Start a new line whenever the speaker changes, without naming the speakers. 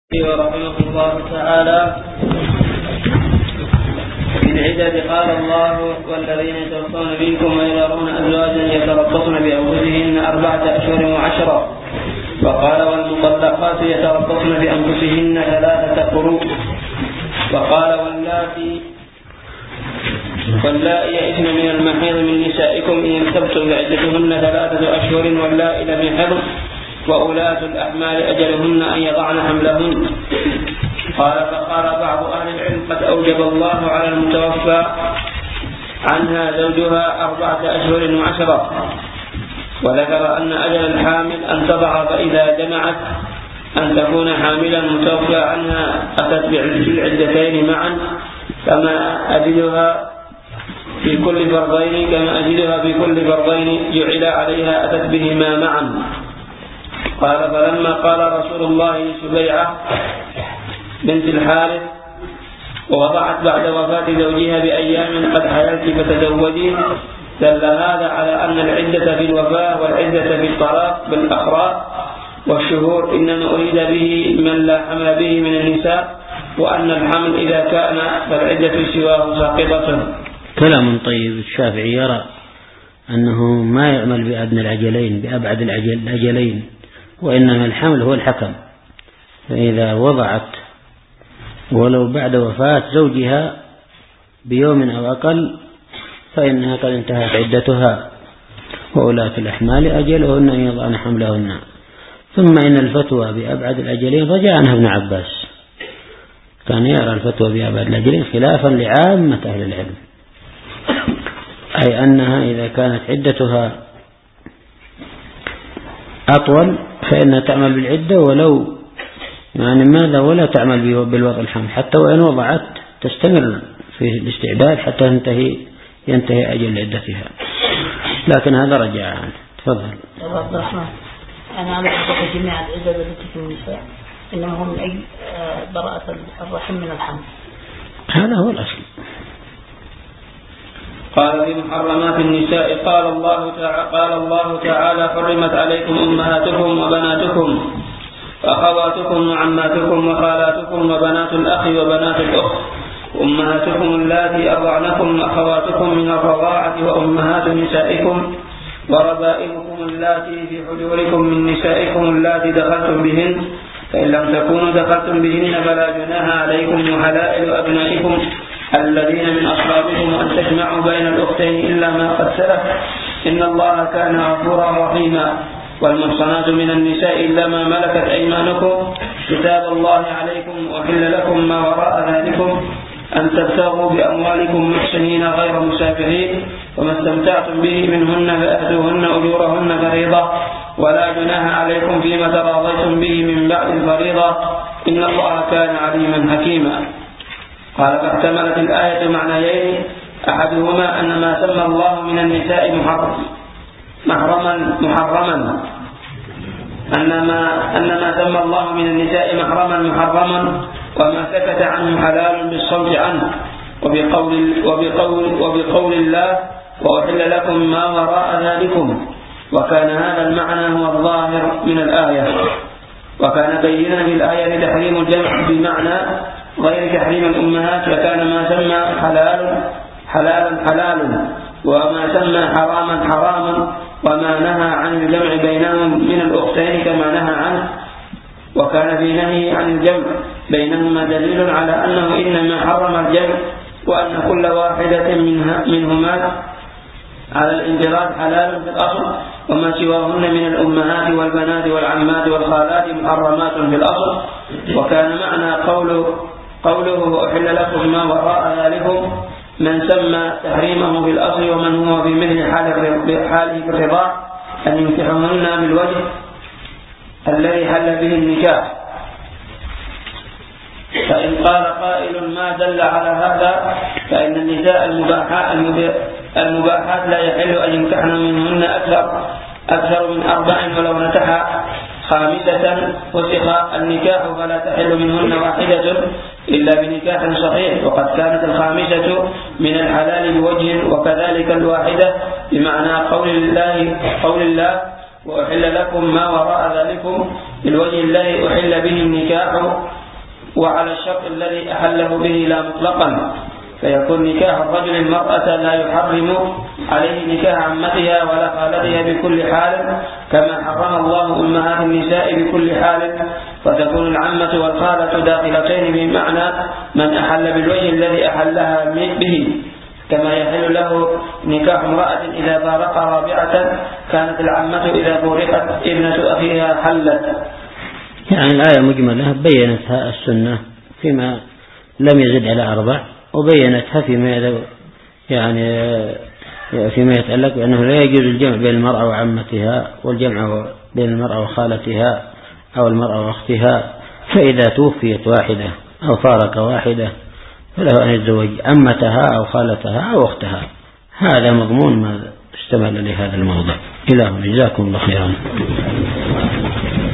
رحمه الله تعالى في العدد قال الله: والذين يتوفون منكم ويذرون أزواجا يتربصن بأنفسهن 4 أشهر وعشرا. وقال: والمطلقات يتربصن بأنفسهن 3 قروء. وقال: واللائي يئسن من المحيض من نسائكم إن ارتبتم فعدتهن 3 أشهر واللائي لم يحضن وأولاة الأحمال أجلهن أن يضعن حملهن. فقال بعض أهل العلم: قد أوجب الله على المتوفى عنها زوجها 4 أشهر وعشرا. وذكر أن أجل الحامل أن تضع، فإذا جمعت أن تكون حاملا متوفى عنها أتت بالعدتين معا كما أجلها في كل فرضين جعل عليها أتت بهما معا. قال: فلما قال رسول الله لسبيعة بنت الحارث: ووضعت بعد وفاة زوجها بأيام قد حللت فتزوجي، دل هذا على أن العدة في الوفاة والعدة في الطلاق بالأقراء والشهور إنما أريد به من لا حمل به من النساء، وأن الحمل إذا كان فالعدة سواه ساقطة.
كلام طيب. الشافعي يرى أنه ما يعمل بأدنى العجلين بأبعد العجلين، وإنما الحمل هو الحكم. فإذا وضعت ولو بعد وفاة زوجها بيوم أو أقل فإنها قد انتهت عدتها، وأولاة الأحمال أجلهن أن يضعن حملهن. ثم إن الفتوى بأبعد الأجلين رجع عنها ابن عباس، كان يرى الفتوى بأبعد الأجلين خلافا لعامة أهل العلم، أي أنها إذا كانت عدتها أطول فإنها تعمل بالعدة ولو ولا تعمل بالوضع الحمل، حتى وإن وضعت تستمر في الاستعداد حتى ينتهي أجل عدتها، لكن هذا رجع عنه. تفضل.
عبد الرحمن، أنا على حقيقة جميع العدد التي في النساء إنما هم من أجل براءة الرحم من الحمل،
هذا هو الأصل.
قال: في محرمات النساء قال الله تعالى: حرمت عليكم أمهاتكم وبناتكم وأخواتكم وعماتكم وخالاتكم وبنات الأخ وبنات الأخت أمهاتكم اللاتي أرضعنكم وأخواتكم من الرضاعة وأمهات نسائكم وربائبكم اللاتي في حجوركم من نسائكم اللاتي دخلتم بهن، فإن لم تكونوا دخلتم بهن فلا جناح عليكم وحلائل أبنائكم الذين من أصلابكم أن تجمعوا بين الأختين إلا ما قد سلف، إن الله كان غفورا رحيما. والمحصنات من النساء إلا ما ملكت أيمانكم كتاب الله عليكم، وحل لكم ما وراء ذلكم أن تبتغوا بأموالكم محسنين غير مسافحين، وما استمتعتم به منهن فآتوهن أجورهن فريضة، ولا جناح عليكم فيما تراضيتم به من بعد الفريضة، إن الله كان عليما حكيما. قال: فاحتملت الآية معنيين: أحدهما أن ما سمى الله من النساء محرما أن ما سمى الله من النساء محرما، وما سكت عنه حلال بالصمت عنه، وبقول الله: وأحل لكم ما وراء ذلكم. وكان هذا المعنى هو الظاهر من الآية، وكان بينا في الآية تحريم الجمع بمعنى غير تحريم الأمهات، فكان ما سمى حلالا وما سمى حراما، وما نهى عن الجمع بينهم من الأختين كما نهى عنه. وكان في نهي عن الجمع بينهما دليل على أنه إنما حرم الجمع، وأن كل واحدة منهما على الانفراد حلال في الأصل، وما سواهن من الأمهات والبنات والعمات والخالات محرمات في الأصل. وكان معنى قوله: وأحل لكم ما وراء ذلكم من سمى تحريمه في الأصل، ومن هو في مثل حاله في الرضاع أن ينكحهن بالوجه الذي حل به النكاح. فإن قال قائل: ما دل على هذا؟ فإن النساء المباحات لا يحل أن ينكحن منهن أكثر من 4، ولو نكح 5 فسخ النكاح فلا تحل منهن واحدة إلا بنكاح صحيح، وقد كانت 5 من الحلال بوجه، وكذلك 1 بمعنى قول الله: وأحل لكم ما وراء ذلكم بالوجه الذي أحل به النكاح وعلى الشرط الذي أحله به لا مطلقا، فيكون نكاح الرجل المرأة لا يحرم عليه نكاح عمتها ولا خالتها بكل حال، كما حرم الله أمهات النساء بكل حال، فتكون العمة والخالة داخلتين بمعنى من أحل بالوجه الذي أحلها به، كما يحل له نكاح امرأة إذا فارق رابعة، كانت العمة إذا فارقت ابنة أخيها حلت.
يعني الآية مجملة بينتها السنة فيما لم يزد على 4، وبينتها فيما يتعلق بأنه لا يجوز الجمع بين المرأة وعمتها، والجمع بين المرأة وخالتها أو المرأة وأختها، فإذا توفيت واحدة أو فارق واحدة فله أن يتزوج عمتها أو خالتها أو أختها. هذا مضمون ما اشتمل لهذا الموضوع. إلهنا جزاكم الله خيرا.